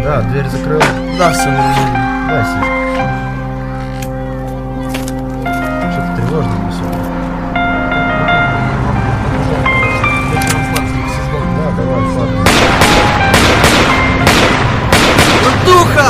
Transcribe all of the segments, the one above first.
Да, дверь закрыл. Да, все нормально. Да, сидь. Что-то тревожно мне сегодня. Да, давай, ладно. Братуха!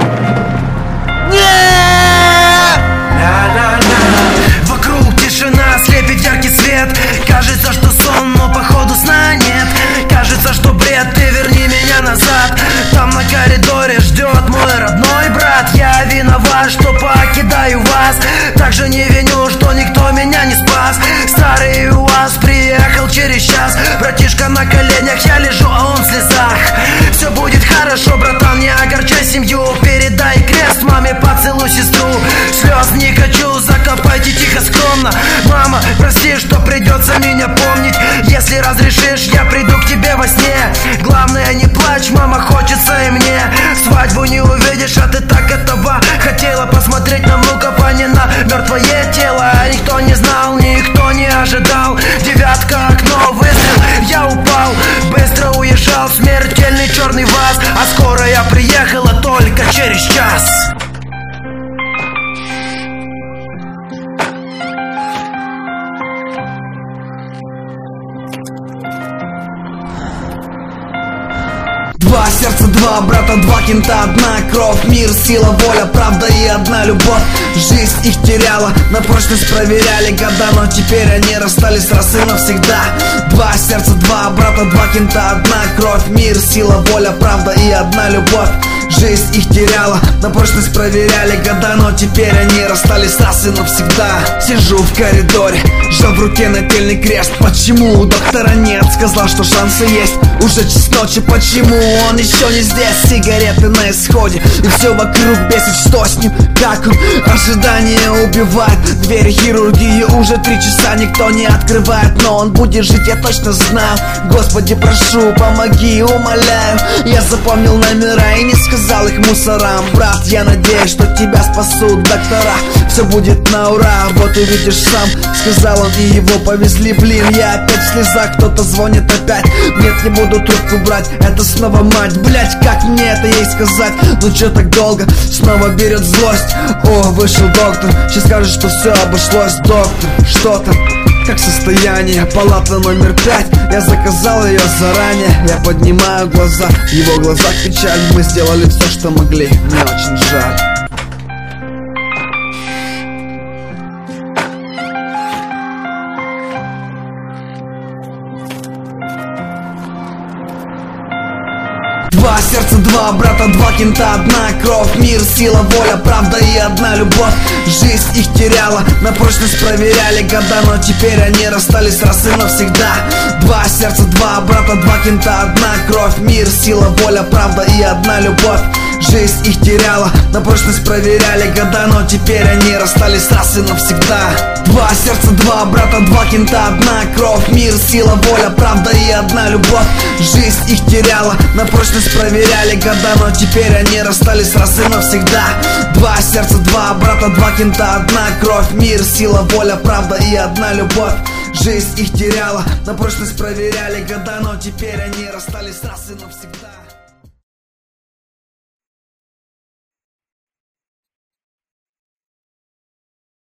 Вокруг тишина, слепит яркий свет. Кажется, что сон, но походу сна нет. Кажется, что бред, ты верни меня назад. Там на коридоре ждет мой родной брат. Я виноват, что покидаю вас. Также не виню, что никто меня не спас. Старый УАЗ приехал через час. Братишка на коленях, я лежу, а он в слезах. Все будет хорошо, братан, не огорчай семью. Передай крест маме, поцелуй сестру. Слез не хочу, закопайте тихо, скромно. Мама, прости, что придется меня помнить. Если разрешишь, я приду к тебе во сне. Главное, не плачь, мама, хочется и мне. Свадьбу не увидишь, а ты так этого хотела. Посмотреть на внука Панина, мертвое тело. Никто не знал, никто не ожидал. Девятка, окно, выстрел, я упал. Быстро уезжал, смертельный черный ВАЗ. А скоро я приехала только через час. Два сердца, два брата, два кента, одна кровь. Мир, сила, воля, правда и одна любовь. Жизнь их теряла, на прочность проверяли года. Но теперь они расстались раз и навсегда. Два сердца, два брата, два кента, одна кровь. Мир, сила, воля, правда и одна любовь. Жизнь их теряла, на прочность проверяли года. Но теперь они расстались раз и навсегда. Сижу в коридоре, сжал в руке нательный крест. Почему у доктора нет? Сказал, что шансы есть. Уже час ночи, почему он еще не здесь? Сигареты на исходе, и все вокруг бесит. Что с ним? Как он? Ожидание убивает. Двери хирургии уже 3 часа никто не открывает. Но он будет жить, я точно знаю. Господи, прошу, помоги, умоляю. Я запомнил номера и не сказал их мусорам. Брат, я надеюсь, что тебя спасут доктора. Все будет на ура, вот увидишь сам. Сказал он, и его повезли. Блин, я опять в слезах, кто-то звонит опять. Нет, не буду трубку брать, это снова мать. Блять, как мне это ей сказать? Ну чё так долго? Снова берет злость. О, вышел доктор, сейчас скажет, что все обошлось. Доктор, что там? Как состояние? Палата номер 5. Я заказал ее заранее. Я поднимаю глаза, в его глазах печаль. Мы сделали все, что могли, мне очень жаль. Два сердца, два брата, два кента, одна кровь. Мир, сила, воля, правда и одна любовь. Жизнь их теряла, на прочность проверяли года. Но теперь они расстались раз и навсегда. Два сердца, два брата, два кента, одна кровь. Мир, сила, воля, правда и одна любовь. Жизнь их теряла, на прочность проверяли года. Но теперь они расстались раз и навсегда. Два сердца, два брата, два кента, одна кровь. Мир, сила, воля, правда и одна любовь. Жизнь их теряла, на прочность проверяли года. Но теперь они расстались раз и навсегда. Два сердца, два брата, два кента, одна кровь. Мир, сила, воля, правда и одна любовь. Жизнь их теряла, на прочность проверяли года. Но теперь они расстались раз и навсегда.